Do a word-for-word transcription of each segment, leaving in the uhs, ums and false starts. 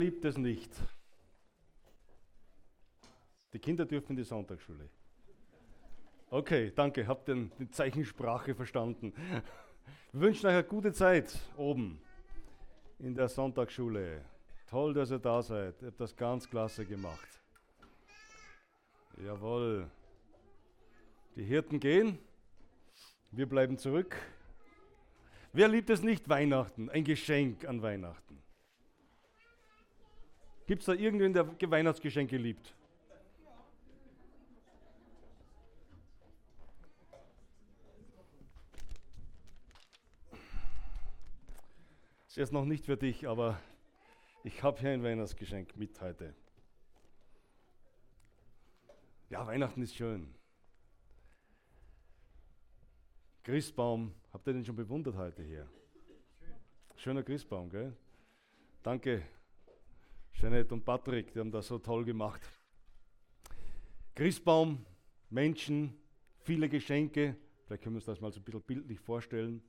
Liebt es nicht. Die Kinder dürfen in die Sonntagsschule. Okay, danke, habt den, die Zeichensprache verstanden. Wir wünschen euch eine gute Zeit oben in der Sonntagsschule. Toll, dass ihr da seid. Ihr habt das ganz klasse gemacht. Jawohl. Die Hirten gehen, wir bleiben zurück. Wer liebt es nicht, Weihnachten, ein Geschenk an Weihnachten? Gibt es da irgendwen, der Weihnachtsgeschenke liebt? Das ist jetzt noch nicht für dich, aber ich habe hier ein Weihnachtsgeschenk mit heute. Ja, Weihnachten ist schön. Christbaum, habt ihr den schon bewundert heute hier? Schöner Christbaum, gell? Danke, Jeanette und Patrick, die haben das so toll gemacht. Christbaum, Menschen, viele Geschenke, vielleicht können wir uns das mal so ein bisschen bildlich vorstellen.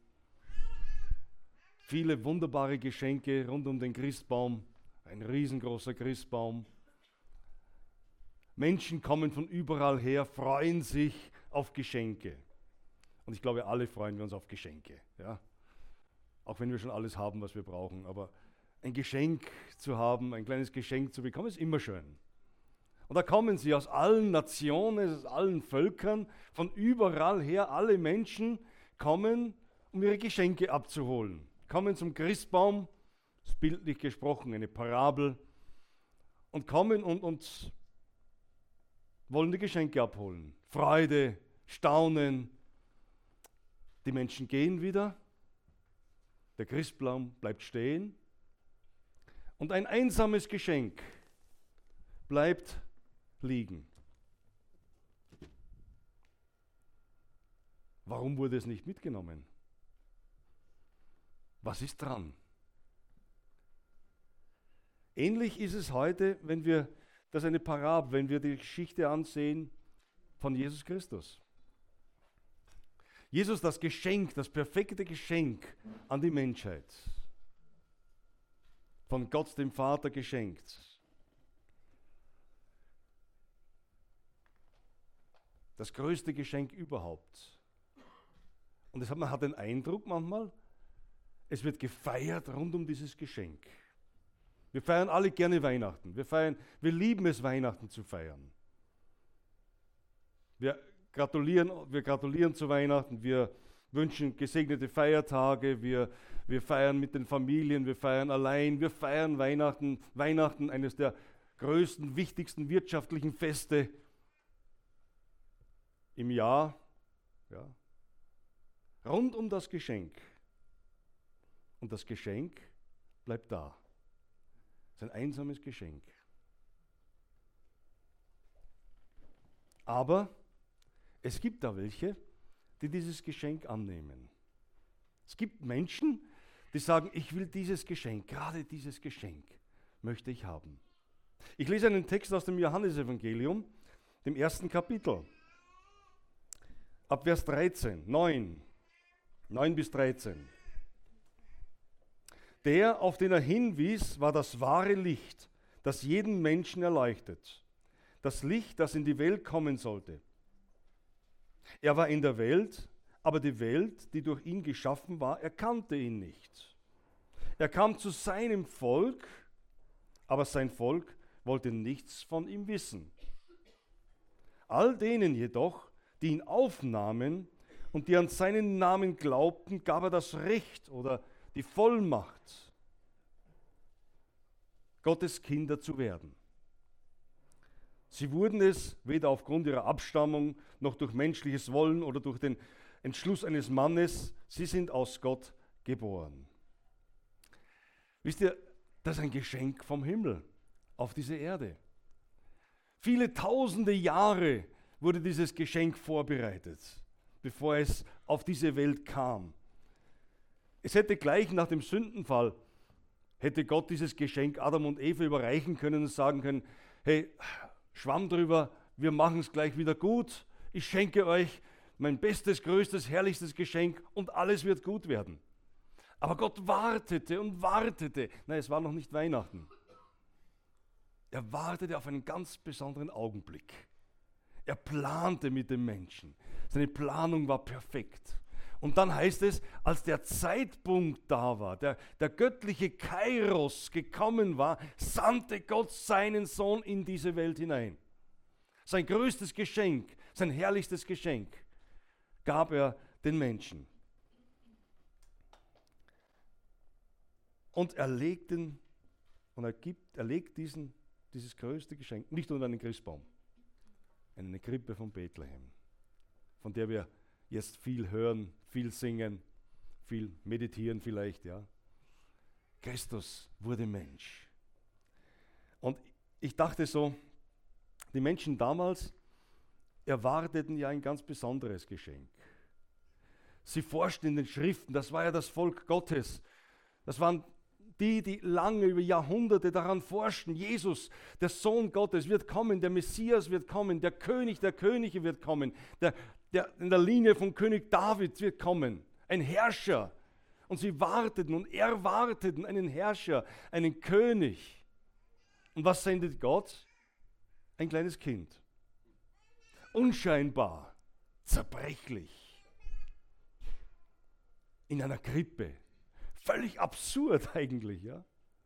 Viele wunderbare Geschenke rund um den Christbaum, ein riesengroßer Christbaum. Menschen kommen von überall her, freuen sich auf Geschenke. Und ich glaube, alle freuen wir uns auf Geschenke. Ja? Auch wenn wir schon alles haben, was wir brauchen. Aber ein Geschenk zu haben, ein kleines Geschenk zu bekommen, ist immer schön. Und da kommen sie aus allen Nationen, aus allen Völkern, von überall her. Alle Menschen kommen, um ihre Geschenke abzuholen. Kommen zum Christbaum, das ist bildlich gesprochen, eine Parabel, und kommen und, und wollen die Geschenke abholen. Freude, Staunen. Die Menschen gehen wieder, der Christbaum bleibt stehen und ein einsames Geschenk bleibt liegen. Warum wurde es nicht mitgenommen? Was ist dran? Ähnlich ist es heute, wenn wir, das ist eine Parabel, wenn wir die Geschichte ansehen von Jesus Christus. Jesus, das Geschenk, das perfekte Geschenk an die Menschheit. Von Gott, dem Vater, geschenkt. Das größte Geschenk überhaupt. Und das hat, man hat den Eindruck manchmal, es wird gefeiert rund um dieses Geschenk. Wir feiern alle gerne Weihnachten. Wir feiern, wir lieben es, Weihnachten zu feiern. Wir gratulieren, wir gratulieren zu Weihnachten. Wir wünschen gesegnete Feiertage. Wir, wir feiern mit den Familien. Wir feiern allein. Wir feiern Weihnachten. Weihnachten, eines der größten, wichtigsten wirtschaftlichen Feste im Jahr. Ja. Rund um das Geschenk. Und das Geschenk bleibt da. Es ist ein einsames Geschenk. Aber es gibt da welche, die dieses Geschenk annehmen. Es gibt Menschen, die sagen, ich will dieses Geschenk, gerade dieses Geschenk möchte ich haben. Ich lese einen Text aus dem Johannesevangelium, dem ersten Kapitel. Ab Vers dreizehn, neun, neun bis dreizehn. Der, auf den er hinwies, war das wahre Licht, das jeden Menschen erleuchtet. Das Licht, das in die Welt kommen sollte. Er war in der Welt, aber die Welt, die durch ihn geschaffen war, erkannte ihn nicht. Er kam zu seinem Volk, aber sein Volk wollte nichts von ihm wissen. All denen jedoch, die ihn aufnahmen und die an seinen Namen glaubten, gab er das Recht oder die Vollmacht, Gottes Kinder zu werden. Sie wurden es weder aufgrund ihrer Abstammung noch durch menschliches Wollen oder durch den Entschluss eines Mannes. Sie sind aus Gott geboren. Wisst ihr, das ist ein Geschenk vom Himmel auf diese Erde. Viele tausende Jahre wurde dieses Geschenk vorbereitet, bevor es auf diese Welt kam. Es hätte gleich nach dem Sündenfall, hätte Gott dieses Geschenk Adam und Eva überreichen können und sagen können, hey, Schwamm drüber, wir machen es gleich wieder gut, ich schenke euch mein bestes, größtes, herrlichstes Geschenk und alles wird gut werden. Aber Gott wartete und wartete. Nein, es war noch nicht Weihnachten. Er wartete auf einen ganz besonderen Augenblick. Er plante mit dem Menschen. Seine Planung war perfekt. Und dann heißt es, als der Zeitpunkt da war, der, der göttliche Kairos gekommen war, sandte Gott seinen Sohn in diese Welt hinein. Sein größtes Geschenk, sein herrlichstes Geschenk gab er den Menschen. Und er legt, den, und er gibt, er legt diesen, dieses größte Geschenk nicht unter einen Christbaum, in eine Krippe von Bethlehem, von der wir jetzt viel hören, viel singen, viel meditieren vielleicht, ja. Christus wurde Mensch. Und ich dachte so, die Menschen damals erwarteten ja ein ganz besonderes Geschenk. Sie forschten in den Schriften, das war ja das Volk Gottes. Das waren die, die lange über Jahrhunderte daran forschten, Jesus, der Sohn Gottes, wird kommen, der Messias wird kommen, der König der Könige wird kommen, der, der in der Linie von König David wird kommen, ein Herrscher. Und sie warteten und erwarteten einen Herrscher, einen König. Und was sendet Gott? Ein kleines Kind. Unscheinbar, zerbrechlich, in einer Krippe. Völlig absurd eigentlich, ja.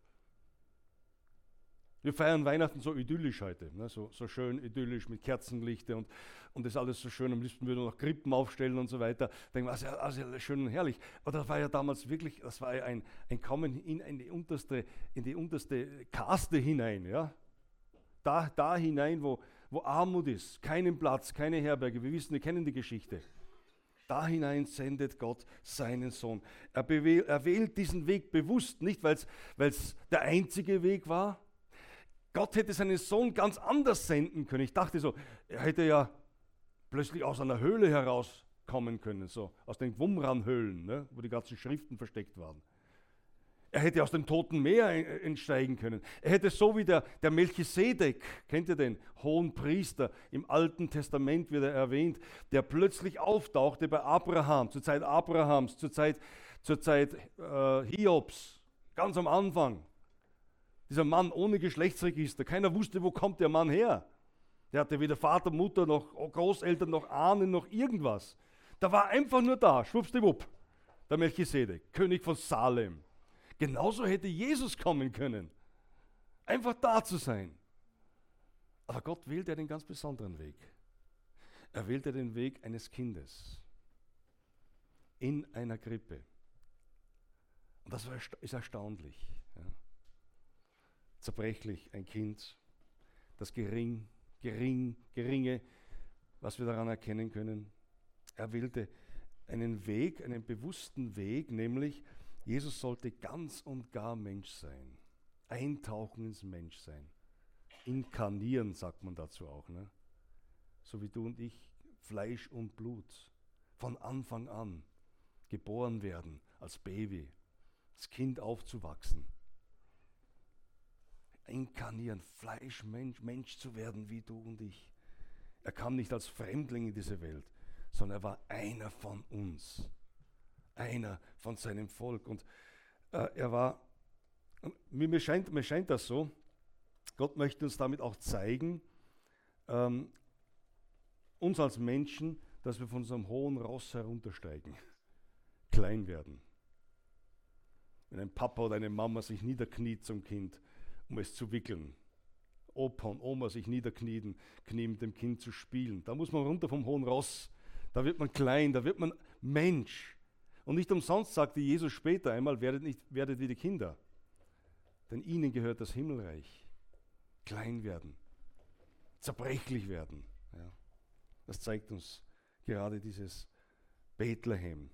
Wir feiern Weihnachten so idyllisch heute, ne? so, so schön idyllisch mit Kerzenlichter und, und das alles so schön. Am liebsten würden wir noch Krippen aufstellen und so weiter. Denken wir, also, also schön und herrlich. Aber das war ja damals wirklich, das war ja ein, ein Kommen in, in, die unterste, in die unterste Kaste hinein, ja. Da, da hinein, wo, wo Armut ist, keinen Platz, keine Herberge. Wir wissen, wir kennen die Geschichte. Da hinein sendet Gott seinen Sohn. Er, bewe- er wählt diesen Weg bewusst, nicht weil es der einzige Weg war. Gott hätte seinen Sohn ganz anders senden können. Ich dachte so, er hätte ja plötzlich aus einer Höhle herauskommen können, so aus den Qumran-Höhlen, ne, wo die ganzen Schriften versteckt waren. Er hätte aus dem Toten Meer entsteigen können. Er hätte so wie der, der Melchisedek, kennt ihr den, Hohenpriester, im Alten Testament wird er erwähnt, der plötzlich auftauchte bei Abraham, zur Zeit Abrahams, zur Zeit, zur Zeit äh, Hiobs, ganz am Anfang. Dieser Mann ohne Geschlechtsregister, keiner wusste, wo kommt der Mann her. Der hatte weder Vater, Mutter, noch Großeltern, noch Ahnen, noch irgendwas. Da war einfach nur da, schwuppsdiwupp, der Melchisedek, König von Salem. Genauso hätte Jesus kommen können. Einfach da zu sein. Aber Gott wählte einen ganz besonderen Weg. Er wählte den Weg eines Kindes. In einer Krippe. Und das war, ist erstaunlich. Ja. Zerbrechlich, ein Kind, das gering, gering, geringe, was wir daran erkennen können. Er wählte einen Weg, einen bewussten Weg, nämlich Jesus sollte ganz und gar Mensch sein. Eintauchen ins Menschsein. Inkarnieren, sagt man dazu auch. Ne? So wie du und ich, Fleisch und Blut. Von Anfang an geboren werden, als Baby, als Kind aufzuwachsen. Inkarnieren, Fleisch, Mensch, Mensch zu werden wie du und ich. Er kam nicht als Fremdling in diese Welt, sondern er war einer von uns. Einer von seinem Volk. Und äh, er war, mir, mir, scheint, mir scheint das so, Gott möchte uns damit auch zeigen, ähm, uns als Menschen, dass wir von unserem hohen Ross heruntersteigen, klein werden. Wenn ein Papa oder eine Mama sich niederkniet zum Kind, um es zu wickeln, Opa und Oma sich niederknien, knien mit dem Kind zu spielen, da muss man runter vom hohen Ross, da wird man klein, da wird man Mensch. Und nicht umsonst sagte Jesus später einmal, werdet, nicht, werdet wie die Kinder, denn ihnen gehört das Himmelreich. Klein werden, zerbrechlich werden. Ja. Das zeigt uns gerade dieses Bethlehem.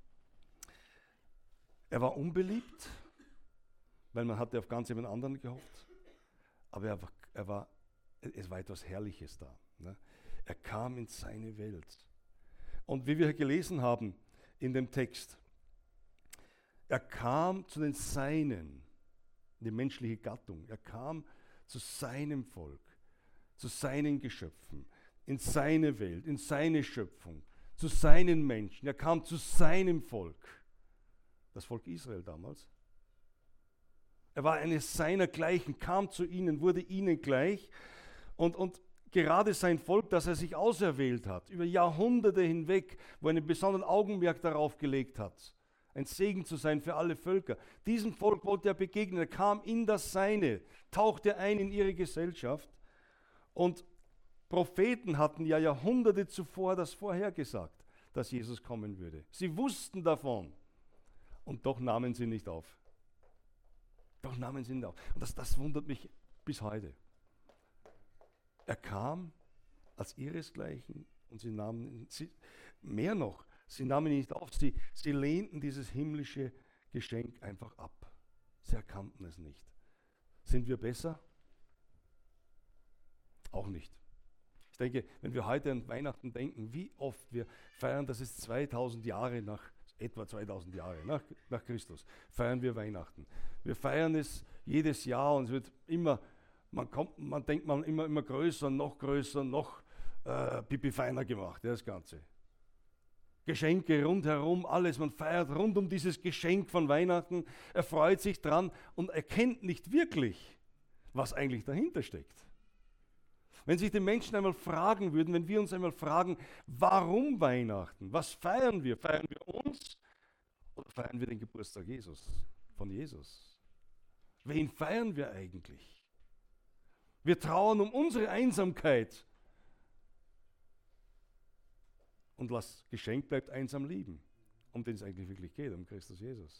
Er war unbeliebt, weil man hatte auf ganz jemand anderen gehofft, aber er war, er war, es war etwas Herrliches da. Ne? Er kam in seine Welt. Und wie wir gelesen haben, in dem Text. Er kam zu den Seinen, die menschliche Gattung. Er kam zu seinem Volk, zu seinen Geschöpfen, in seine Welt, in seine Schöpfung, zu seinen Menschen. Er kam zu seinem Volk, das Volk Israel damals. Er war eines seinergleichen, kam zu ihnen, wurde ihnen gleich. Und, und gerade sein Volk, das er sich auserwählt hat, über Jahrhunderte hinweg, wo er einen besonderen Augenmerk darauf gelegt hat, ein Segen zu sein für alle Völker. Diesem Volk wollte er begegnen. Er kam in das Seine, tauchte ein in ihre Gesellschaft. Und Propheten hatten ja Jahrhunderte zuvor das vorhergesagt, dass Jesus kommen würde. Sie wussten davon. Und doch nahmen sie nicht auf. Doch nahmen sie nicht auf. Und das, das wundert mich bis heute. Er kam als ihresgleichen und sie nahmen, sie, mehr noch, sie nahmen ihn nicht auf. Sie, sie lehnten dieses himmlische Geschenk einfach ab. Sie erkannten es nicht. Sind wir besser? Auch nicht. Ich denke, wenn wir heute an Weihnachten denken, wie oft wir feiern, das ist zweitausend Jahre nach, etwa zweitausend Jahre nach, nach Christus, feiern wir Weihnachten. Wir feiern es jedes Jahr und es wird immer, man kommt, man denkt man immer, immer größer, noch größer, noch äh, pipi feiner gemacht, ja, das Ganze. Geschenke rundherum, alles, man feiert rund um dieses Geschenk von Weihnachten, er freut sich dran und erkennt nicht wirklich, was eigentlich dahinter steckt. Wenn sich die Menschen einmal fragen würden, wenn wir uns einmal fragen, warum Weihnachten? Was feiern wir? Feiern wir uns oder feiern wir den Geburtstag Jesus, von Jesus? Wen feiern wir eigentlich? Wir trauern um unsere Einsamkeit. Und was geschenkt bleibt, einsam lieben, um den es eigentlich wirklich geht, um Christus Jesus.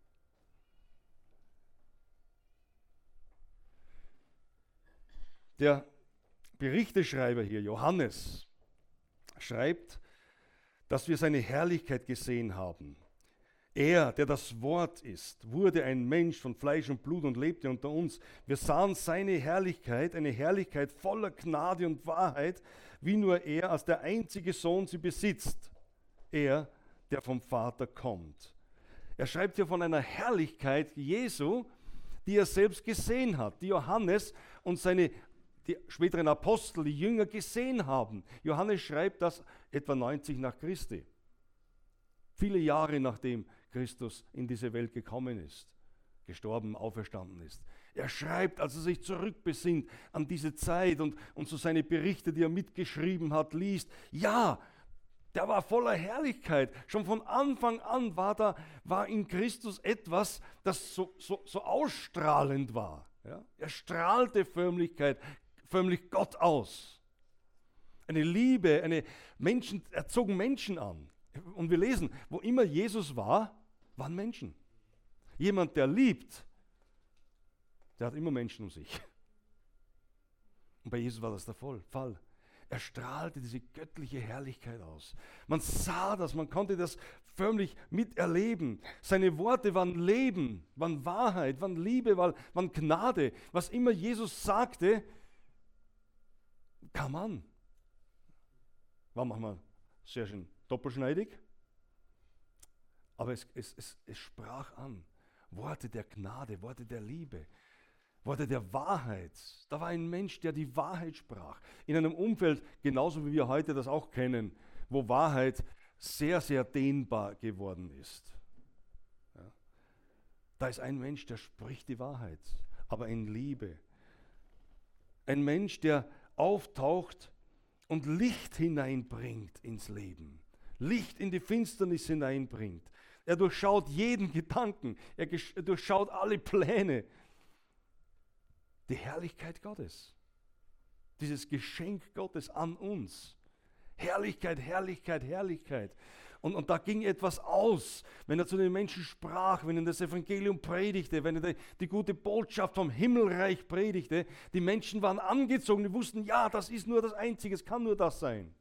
Der Berichteschreiber hier, Johannes, schreibt, dass wir seine Herrlichkeit gesehen haben. Er, der das Wort ist, wurde ein Mensch von Fleisch und Blut und lebte unter uns. Wir sahen seine Herrlichkeit, eine Herrlichkeit voller Gnade und Wahrheit, wie nur er als der einzige Sohn sie besitzt. Er, der vom Vater kommt. Er schreibt hier von einer Herrlichkeit Jesu, die er selbst gesehen hat, die Johannes und seine die späteren Apostel, die Jünger gesehen haben. Johannes schreibt das etwa neunzig nach Christi. Viele Jahre nachdem Christus in diese Welt gekommen ist, gestorben, auferstanden ist. Er schreibt, als er sich zurückbesinnt an diese Zeit und, und so seine Berichte, die er mitgeschrieben hat, liest. Ja, der war voller Herrlichkeit. Schon von Anfang an war, da, war in Christus etwas, das so, so, so ausstrahlend war. Ja? Er strahlte Förmlichkeit, förmlich Gott aus. Eine Liebe, eine Menschen, er zog Menschen an. Und wir lesen, wo immer Jesus war, waren Menschen. Jemand, der liebt, der hat immer Menschen um sich. Und bei Jesus war das der Fall. Er strahlte diese göttliche Herrlichkeit aus. Man sah das, man konnte das förmlich miterleben. Seine Worte waren Leben, waren Wahrheit, waren Liebe, waren Gnade. Was immer Jesus sagte, kam an. War manchmal sehr schön doppelschneidig, aber es, es, es, es sprach an. Worte der Gnade, Worte der Liebe, Worte der Wahrheit. Da war ein Mensch, der die Wahrheit sprach. In einem Umfeld, genauso wie wir heute das auch kennen, wo Wahrheit sehr, sehr dehnbar geworden ist. Ja. Da ist ein Mensch, der spricht die Wahrheit, aber in Liebe. Ein Mensch, der auftaucht und Licht hineinbringt ins Leben. Licht in die Finsternis hineinbringt. Er durchschaut jeden Gedanken. Er durchschaut alle Pläne. Die Herrlichkeit Gottes. Dieses Geschenk Gottes an uns. Herrlichkeit, Herrlichkeit, Herrlichkeit. Und, und da ging etwas aus, wenn er zu den Menschen sprach, wenn er das Evangelium predigte, wenn er die, die gute Botschaft vom Himmelreich predigte. Die Menschen waren angezogen, die wussten, ja, das ist nur das Einzige, es kann nur das sein.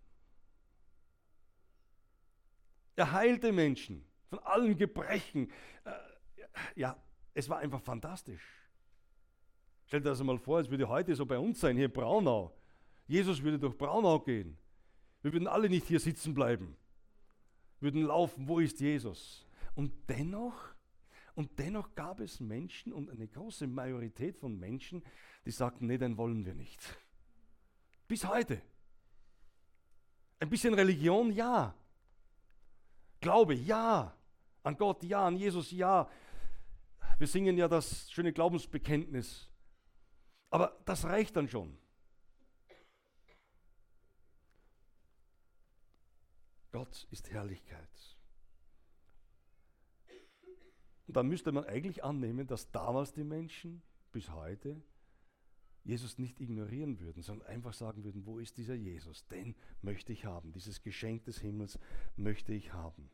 Er heilte Menschen von allen Gebrechen. Äh, ja, es war einfach fantastisch. Stell dir das einmal vor, es würde heute so bei uns sein, hier in Braunau. Jesus würde durch Braunau gehen. Wir würden alle nicht hier sitzen bleiben. Wir würden laufen, wo ist Jesus? Und dennoch, und dennoch gab es Menschen und eine große Majorität von Menschen, die sagten, nee, den wollen wir nicht. Bis heute. Ein bisschen Religion, ja. Glaube, ja. An Gott, ja. An Jesus, ja. wir singen ja das schöne Glaubensbekenntnis. Aber das reicht dann schon. Gott ist Herrlichkeit. Und dann müsste man eigentlich annehmen, dass damals die Menschen bis heute Jesus nicht ignorieren würden, sondern einfach sagen würden, wo ist dieser Jesus? Den möchte ich haben. Dieses Geschenk des Himmels möchte ich haben.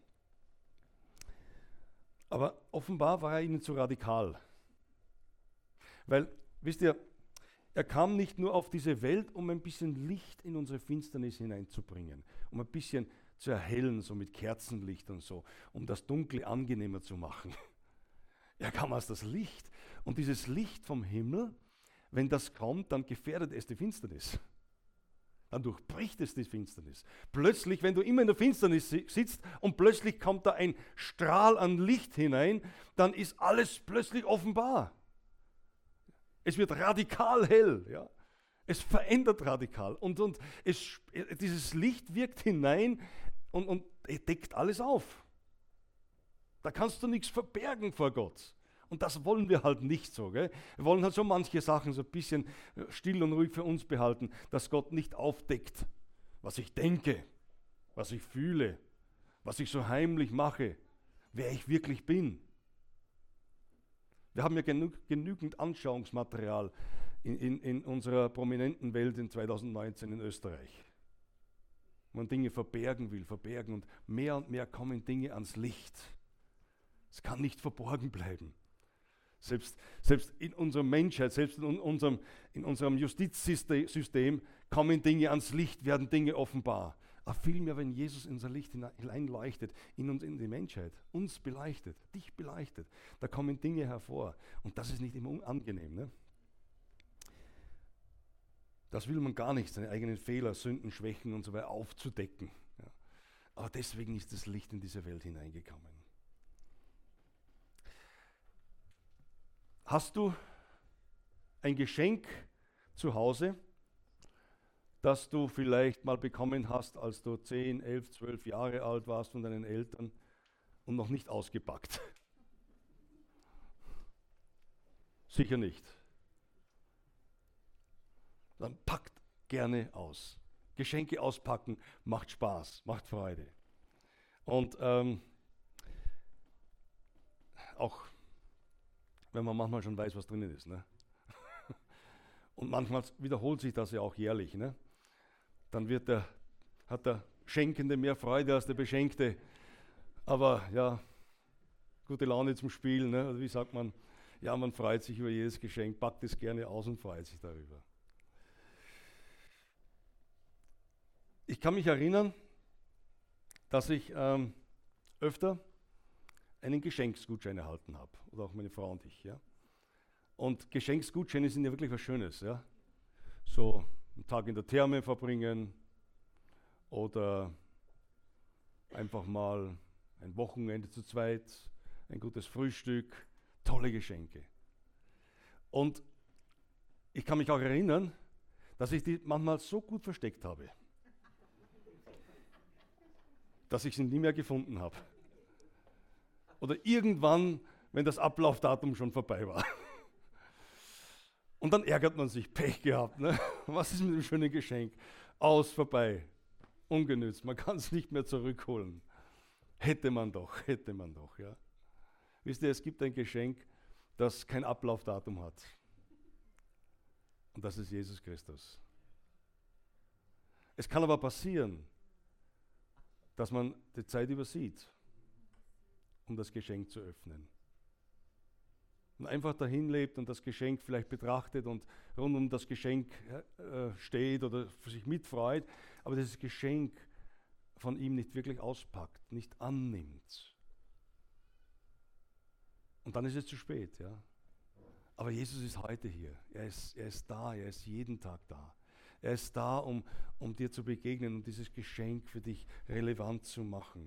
Aber offenbar war er ihnen zu radikal. Weil, wisst ihr, er kam nicht nur auf diese Welt, um ein bisschen Licht in unsere Finsternis hineinzubringen, um ein bisschen zu erhellen, so mit Kerzenlicht und so, um das Dunkle angenehmer zu machen. Er kam als das Licht. Und dieses Licht vom Himmel, wenn das kommt, dann gefährdet es die Finsternis. Dann durchbricht es die Finsternis. Plötzlich, wenn du immer in der Finsternis sitzt und plötzlich kommt da ein Strahl an Licht hinein, dann ist alles plötzlich offenbar. Es wird radikal hell. Ja? Es verändert radikal. Und, und es, dieses Licht wirkt hinein und, und deckt alles auf. Da kannst du nichts verbergen vor Gott. Und das wollen wir halt nicht so. Gell? Wir wollen halt so manche Sachen so ein bisschen still und ruhig für uns behalten, dass Gott nicht aufdeckt, was ich denke, was ich fühle, was ich so heimlich mache, wer ich wirklich bin. Wir haben ja genü- genügend Anschauungsmaterial in, in, in unserer prominenten Welt in zwanzig neunzehn in Österreich. Wo man Dinge verbergen will, verbergen und mehr und mehr kommen Dinge ans Licht. Es kann nicht verborgen bleiben. Selbst, selbst in unserer Menschheit, selbst in unserem, in unserem Justizsystem kommen Dinge ans Licht, werden Dinge offenbar. Aber vielmehr, wenn Jesus in unser Licht hineinleuchtet, in uns, in die Menschheit, uns beleuchtet, dich beleuchtet, da kommen Dinge hervor. Und das ist nicht immer angenehm. Ne? Das will man gar nicht, seine eigenen Fehler, Sünden, Schwächen und so weiter aufzudecken. Ja. Aber deswegen ist das Licht in diese Welt hineingekommen. Hast du ein Geschenk zu Hause, das du vielleicht mal bekommen hast, als du zehn, elf, zwölf Jahre alt warst von deinen Eltern und noch nicht ausgepackt? Sicher nicht. Dann packt gerne aus. Geschenke auspacken macht Spaß, macht Freude. Und ähm, auch wenn man manchmal schon weiß, was drinnen ist. Ne? Und manchmal wiederholt sich das ja auch jährlich. Ne? Dann wird der, hat der Schenkende mehr Freude als der Beschenkte. Aber ja, gute Laune zum Spielen. Ne? Also wie sagt man? Ja, man freut sich über jedes Geschenk, packt es gerne aus und freut sich darüber. Ich kann mich erinnern, dass ich ähm, öfter einen Geschenksgutschein erhalten habe. Oder auch meine Frau und ich. Ja. Und Geschenksgutscheine sind ja wirklich was Schönes. Ja. So einen Tag in der Therme verbringen oder einfach mal ein Wochenende zu zweit, ein gutes Frühstück, tolle Geschenke. Und ich kann mich auch erinnern, dass ich die manchmal so gut versteckt habe, dass ich sie nie mehr gefunden habe. Oder irgendwann, wenn das Ablaufdatum schon vorbei war. Und dann ärgert man sich, Pech gehabt. Ne? Was ist mit dem schönen Geschenk? Aus, vorbei, ungenützt, man kann es nicht mehr zurückholen. Hätte man doch, hätte man doch. Ja. Wisst ihr, es gibt ein Geschenk, das kein Ablaufdatum hat. Und das ist Jesus Christus. Es kann aber passieren, dass man die Zeit übersieht, um das Geschenk zu öffnen. Und einfach dahin lebt und das Geschenk vielleicht betrachtet und rund um das Geschenk äh, steht oder sich mitfreut, aber dieses Geschenk von ihm nicht wirklich auspackt, nicht annimmt. Und dann ist es zu spät. Ja? Aber Jesus ist heute hier. Er ist, er ist da, er ist jeden Tag da. Er ist da, um, um dir zu begegnen und dieses Geschenk für dich relevant zu machen.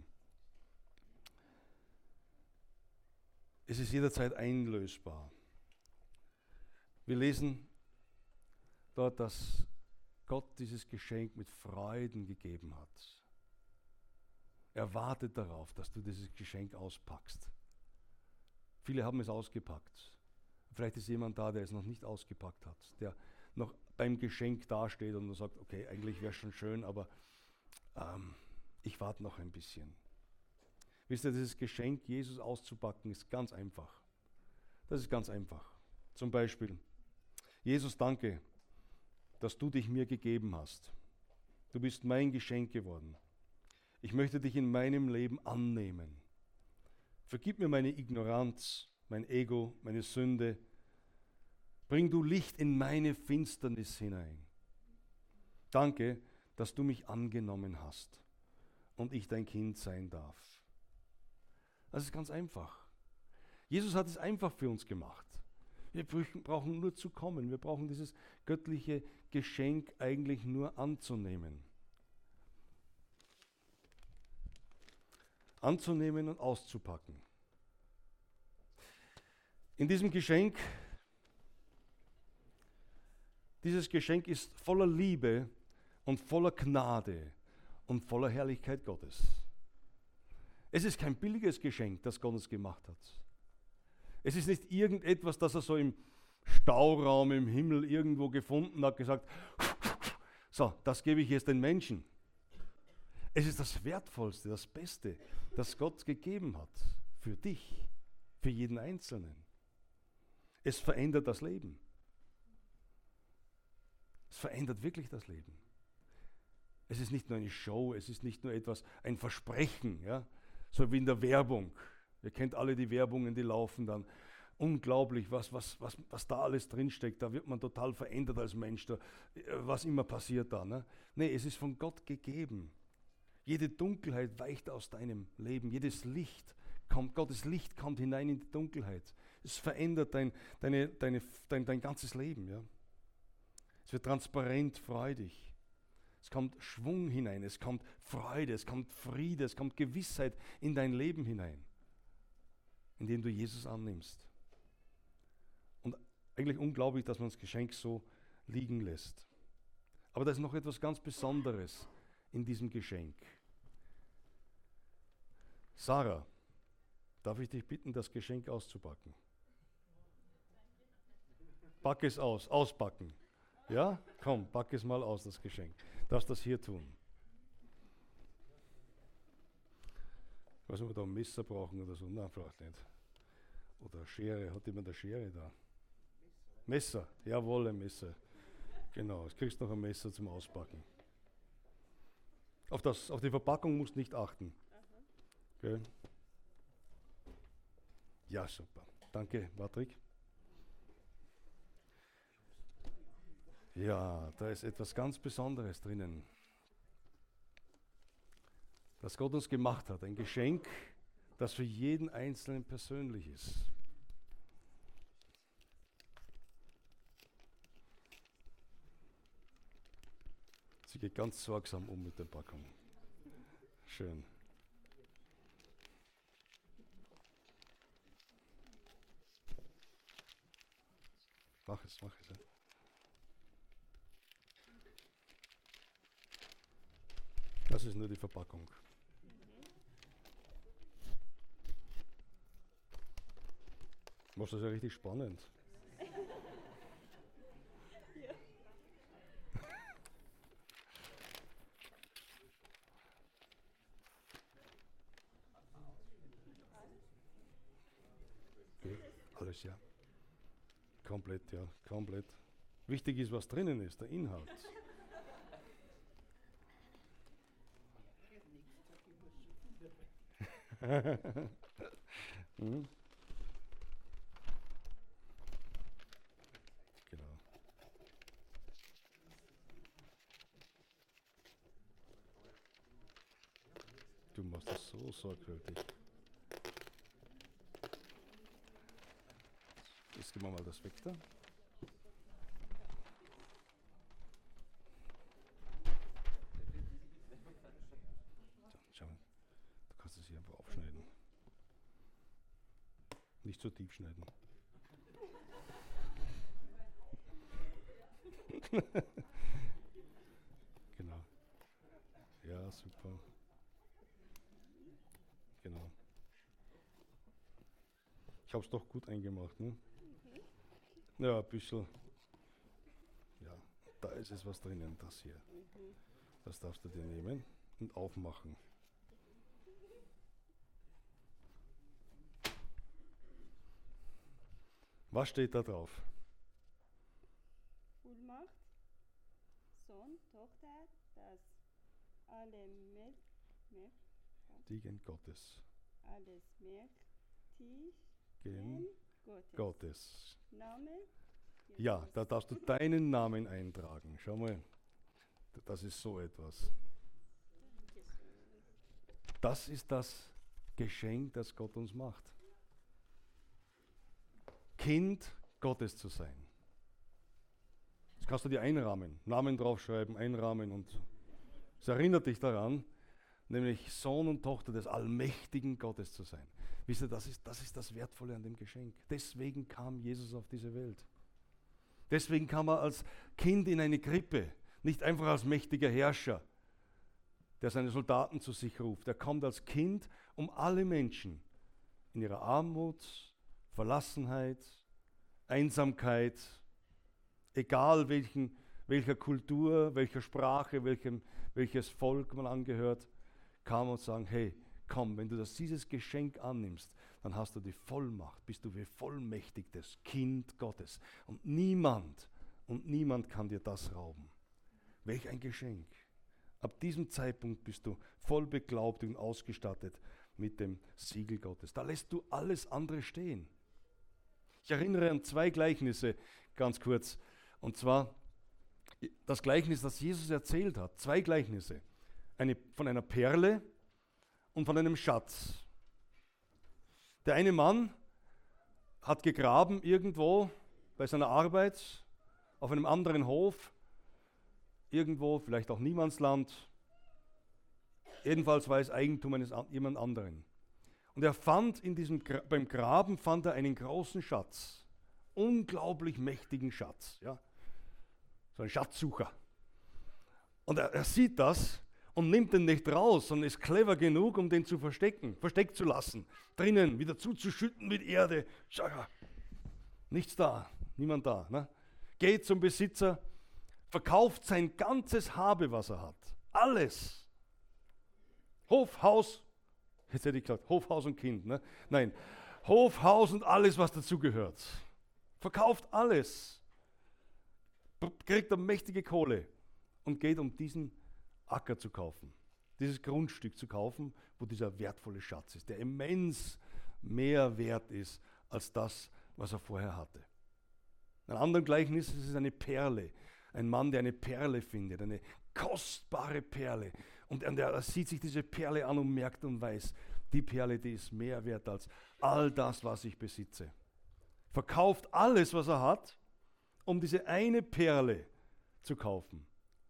Es ist jederzeit einlösbar. Wir lesen dort, dass Gott dieses Geschenk mit Freuden gegeben hat. Er wartet darauf, dass du dieses Geschenk auspackst. Viele haben es ausgepackt. Vielleicht ist jemand da, der es noch nicht ausgepackt hat, der noch beim Geschenk dasteht und sagt, okay, eigentlich wäre es schon schön, aber ähm, ich warte noch ein bisschen. Wisst ihr, dieses Geschenk Jesus auszupacken ist ganz einfach. Das ist ganz einfach. Zum Beispiel, Jesus, danke, dass du dich mir gegeben hast. Du bist mein Geschenk geworden. Ich möchte dich in meinem Leben annehmen. Vergib mir meine Ignoranz, mein Ego, meine Sünde. Bring du Licht in meine Finsternis hinein. Danke, dass du mich angenommen hast und ich dein Kind sein darf. Das ist ganz einfach. Jesus hat es einfach für uns gemacht. Wir brauchen nur zu kommen. Wir brauchen dieses göttliche Geschenk eigentlich nur anzunehmen. Anzunehmen und auszupacken. In diesem Geschenk, dieses Geschenk ist voller Liebe und voller Gnade und voller Herrlichkeit Gottes. Es ist kein billiges Geschenk, das Gott uns gemacht hat. Es ist nicht irgendetwas, das er so im Stauraum im Himmel irgendwo gefunden hat, gesagt, so, das gebe ich jetzt den Menschen. Es ist das Wertvollste, das Beste, das Gott gegeben hat für dich, für jeden Einzelnen. Es verändert das Leben. Es verändert wirklich das Leben. Es ist nicht nur eine Show, es ist nicht nur etwas, ein Versprechen, ja, so wie in der Werbung. Ihr kennt alle die Werbungen, die laufen dann. Unglaublich, was, was, was, was da alles drinsteckt. Da wird man total verändert als Mensch, da, was immer passiert da. Ne? Nee, es ist von Gott gegeben. Jede Dunkelheit weicht aus deinem Leben. Jedes Licht kommt, Gottes Licht kommt hinein in die Dunkelheit. Es verändert dein, deine, deine, dein, dein ganzes Leben. Ja? Es wird transparent, freudig. Es kommt Schwung hinein, es kommt Freude, es kommt Friede, es kommt Gewissheit in dein Leben hinein, indem du Jesus annimmst. Und eigentlich unglaublich, dass man das Geschenk so liegen lässt. Aber da ist noch etwas ganz Besonderes in diesem Geschenk. Sarah, darf ich dich bitten, das Geschenk auszupacken? Pack es aus, auspacken. Ja? Komm, pack es mal aus, das Geschenk. Du darfst das hier tun. Ich weiß nicht, ob wir da ein Messer brauchen oder so. Nein, vielleicht nicht. Oder Schere. Hat jemand eine Schere da? Messer. Jawohl, ein Messer. Genau, jetzt kriegst du noch ein Messer zum Auspacken. Auf, das, auf die Verpackung musst du nicht achten. Okay. Ja, super. Danke, Patrick. Ja, da ist etwas ganz Besonderes drinnen, das Gott uns gemacht hat. Ein Geschenk, das für jeden Einzelnen persönlich ist. Sie geht ganz sorgsam um mit der Packung. Schön. Mach es, mach es. Ja. Das ist nur die Verpackung. Machst das ja richtig spannend. Ja. Okay, alles ja. Komplett, ja, komplett. Wichtig ist, was drinnen ist, der Inhalt. hm? Genau. Du machst das so sorgfältig. Jetzt geben wir mal das weg da. Hier einfach aufschneiden. Nicht so tief schneiden. Genau. Ja, super. Genau. Ich habe es doch gut eingemacht. Ne? Ja, ein bisschen. Ja, da ist es was drinnen, das hier. Das darfst du dir nehmen und aufmachen. Was steht da drauf? Vollmacht, Sohn, Tochter, das alle Mächt, Mächtigen Gottes. alles Mächtigen Gen Gottes. Gottes. Name? Ja, Jesus. da darfst du deinen Namen eintragen. Schau mal, das ist so etwas. Das ist das Geschenk, das Gott uns macht. Kind Gottes zu sein. Das kannst du dir einrahmen, Namen draufschreiben, einrahmen und es erinnert dich daran, nämlich Sohn und Tochter des allmächtigen Gottes zu sein. Wisst ihr, das ist, das ist das Wertvolle an dem Geschenk. Deswegen kam Jesus auf diese Welt. Deswegen kam er als Kind in eine Krippe, nicht einfach als mächtiger Herrscher, der seine Soldaten zu sich ruft. Er kommt als Kind, um alle Menschen in ihrer Armut, Verlassenheit, Einsamkeit, egal welchen, welcher Kultur, welcher Sprache, welchem, welches Volk man angehört, kam und sagen, hey, komm, wenn du das, dieses Geschenk annimmst, dann hast du die Vollmacht, bist du wie vollmächtigtes Kind Gottes. Und niemand, und niemand kann dir das rauben. Welch ein Geschenk. Ab diesem Zeitpunkt bist du voll beglaubt und ausgestattet mit dem Siegel Gottes. Da lässt du alles andere stehen. Ich erinnere an zwei Gleichnisse ganz kurz. Und zwar das Gleichnis, das Jesus erzählt hat. Zwei Gleichnisse. Eine von einer Perle und von einem Schatz. Der eine Mann hat gegraben irgendwo bei seiner Arbeit auf einem anderen Hof, irgendwo, vielleicht auch Niemandsland. Jedenfalls war es Eigentum eines jemand anderen. Und er fand in diesem, beim Graben fand er einen großen Schatz. Unglaublich mächtigen Schatz. Ja? So ein Schatzsucher. Und er, er sieht das und nimmt den nicht raus, sondern ist clever genug, um den zu verstecken, versteckt zu lassen. Drinnen wieder zuzuschütten mit Erde. Nichts da, niemand da. Ne? Geht zum Besitzer, verkauft sein ganzes Habe, was er hat. Alles. Hof, Haus, jetzt hätte ich gesagt, Hof, Haus und Kind. Ne? Nein, Hof, Haus und alles, was dazugehört. Verkauft alles. Kriegt er mächtige Kohle und geht, um diesen Acker zu kaufen. Dieses Grundstück zu kaufen, wo dieser wertvolle Schatz ist, der immens mehr wert ist als das, was er vorher hatte. In einem anderen Gleichnis ist es eine Perle. Ein Mann, der eine Perle findet, eine kostbare Perle. Und er sieht sich diese Perle an und merkt und weiß, die Perle, die ist mehr wert als all das, was ich besitze. Verkauft alles, was er hat, um diese eine Perle zu kaufen.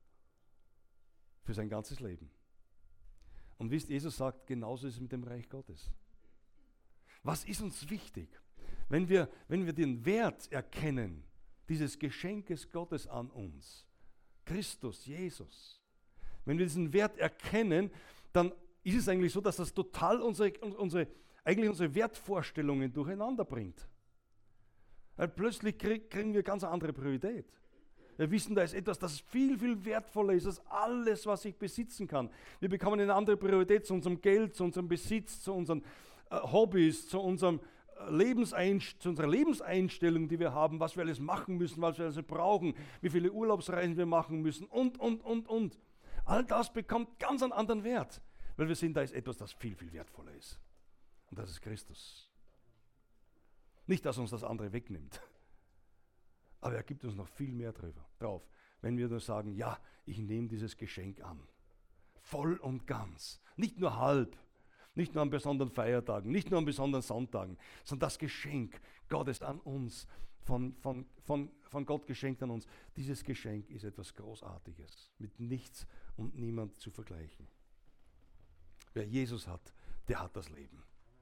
Für sein ganzes Leben. Und wisst, Jesus sagt, genauso ist es mit dem Reich Gottes. Was ist uns wichtig? Wenn wir, wenn wir den Wert erkennen, dieses Geschenkes Gottes an uns, Christus, Jesus, wenn wir diesen Wert erkennen, dann ist es eigentlich so, dass das total unsere, unsere, eigentlich unsere Wertvorstellungen durcheinander bringt. Weil plötzlich krieg, kriegen wir ganz eine andere Priorität. Wir wissen, da ist etwas, das viel, viel wertvoller ist als alles, was ich besitzen kann. Wir bekommen eine andere Priorität zu unserem Geld, zu unserem Besitz, zu unseren äh, Hobbys, zu, unserem, äh, Lebenseinst- zu unserer Lebenseinstellung, die wir haben, was wir alles machen müssen, was wir alles brauchen, wie viele Urlaubsreisen wir machen müssen und, und, und, und. All das bekommt ganz einen anderen Wert, weil wir sehen, da ist etwas, das viel, viel wertvoller ist. Und das ist Christus. Nicht, dass uns das andere wegnimmt. Aber er gibt uns noch viel mehr drüber, drauf, wenn wir nur sagen, ja, ich nehme dieses Geschenk an. Voll und ganz. Nicht nur halb, nicht nur an besonderen Feiertagen, nicht nur an besonderen Sonntagen, sondern das Geschenk Gottes an uns, von, von, von, von Gott geschenkt an uns. Dieses Geschenk ist etwas Großartiges, mit nichts und niemand zu vergleichen. Wer Jesus hat, der hat das Leben.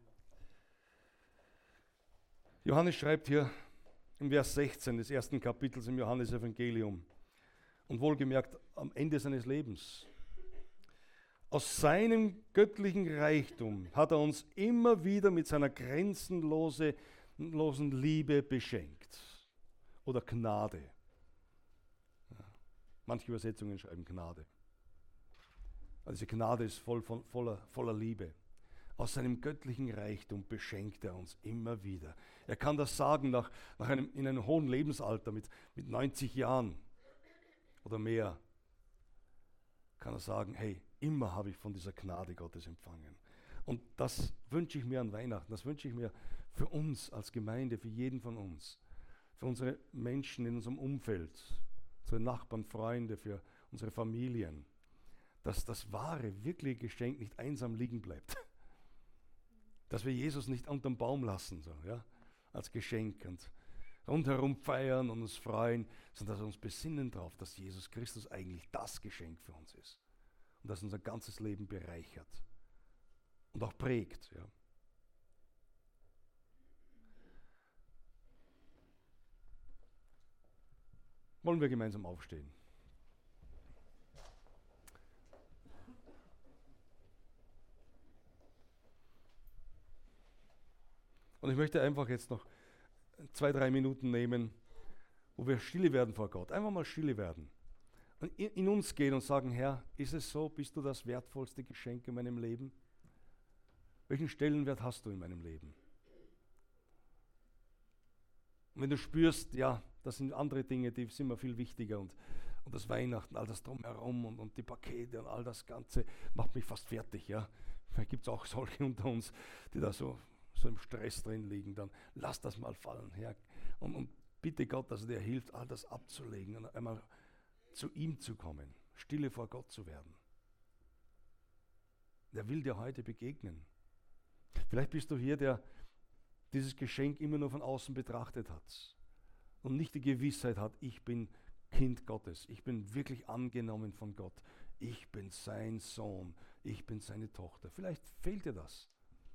Johannes schreibt hier, im Vers sechzehn des ersten Kapitels im Johannesevangelium und wohlgemerkt am Ende seines Lebens. Aus seinem göttlichen Reichtum hat er uns immer wieder mit seiner grenzenlosen grenzenlosen Liebe beschenkt. Oder Gnade. Ja. Manche Übersetzungen schreiben Gnade. Also diese Gnade ist voll von, voller, voller Liebe. Aus seinem göttlichen Reichtum beschenkt er uns immer wieder. Er kann das sagen nach, nach einem, in einem hohen Lebensalter, mit, mit neunzig Jahren oder mehr, kann er sagen, hey, immer habe ich von dieser Gnade Gottes empfangen. Und das wünsche ich mir an Weihnachten, das wünsche ich mir für uns als Gemeinde, für jeden von uns, für unsere Menschen in unserem Umfeld, unsere Nachbarn, Freunde, für unsere Familien, dass das wahre, wirkliche Geschenk nicht einsam liegen bleibt. Dass wir Jesus nicht unterm Baum lassen, so, ja, als Geschenk und rundherum feiern und uns freuen, sondern dass wir uns besinnen darauf, dass Jesus Christus eigentlich das Geschenk für uns ist und das unser ganzes Leben bereichert und auch prägt. Ja. Wollen wir gemeinsam aufstehen? Und ich möchte einfach jetzt noch zwei, drei Minuten nehmen, wo wir stille werden vor Gott. Einfach mal stille werden. Und in, in uns gehen und sagen, Herr, ist es so, bist du das wertvollste Geschenk in meinem Leben? Welchen Stellenwert hast du in meinem Leben? Und wenn du spürst, ja, das sind andere Dinge, die sind mir viel wichtiger und, und das Weihnachten, all das drumherum und, und die Pakete und all das Ganze macht mich fast fertig. Ja. Vielleicht gibt es auch solche unter uns, die da so so im Stress drin liegen, dann lass das mal fallen, Herr. Und, und bitte Gott, dass er dir hilft, all das abzulegen und einmal zu ihm zu kommen, stille vor Gott zu werden. Der will dir heute begegnen. Vielleicht bist du hier, der dieses Geschenk immer nur von außen betrachtet hat und nicht die Gewissheit hat, ich bin Kind Gottes, ich bin wirklich angenommen von Gott, ich bin sein Sohn, ich bin seine Tochter. Vielleicht fehlt dir das.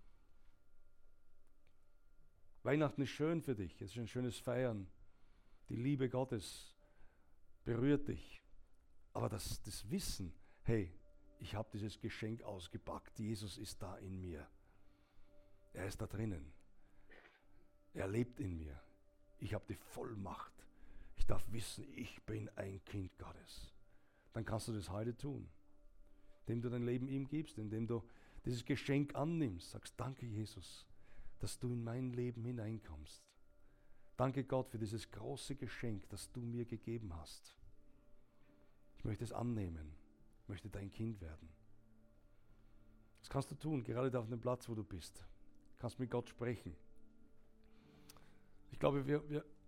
Weihnachten ist schön für dich, es ist ein schönes Feiern. Die Liebe Gottes berührt dich. Aber das, das Wissen, hey, ich habe dieses Geschenk ausgepackt, Jesus ist da in mir. Er ist da drinnen. Er lebt in mir. Ich habe die Vollmacht. Ich darf wissen, ich bin ein Kind Gottes. Dann kannst du das heute tun, indem du dein Leben ihm gibst, indem du dieses Geschenk annimmst, sagst, danke Jesus, dass du in mein Leben hineinkommst. Danke Gott für dieses große Geschenk, das du mir gegeben hast. Ich möchte es annehmen. Ich möchte dein Kind werden. Das kannst du tun, gerade da auf dem Platz, wo du bist. Du kannst mit Gott sprechen. Ich glaube, wir, wir